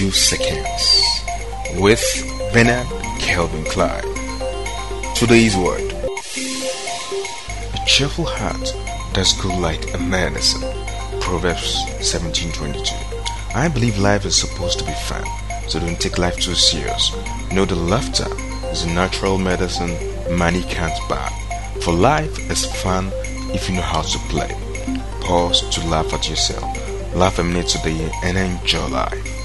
few seconds with Bernard Kelvin Clyde. Today's word: a cheerful heart does good like a medicine. Proverbs 17:22. I believe life is supposed to be fun, so don't take life too serious. Know that laughter is a natural medicine money can't buy. For life is fun if you know how to play. Pause to laugh at yourself. Laugh a minute today and enjoy life.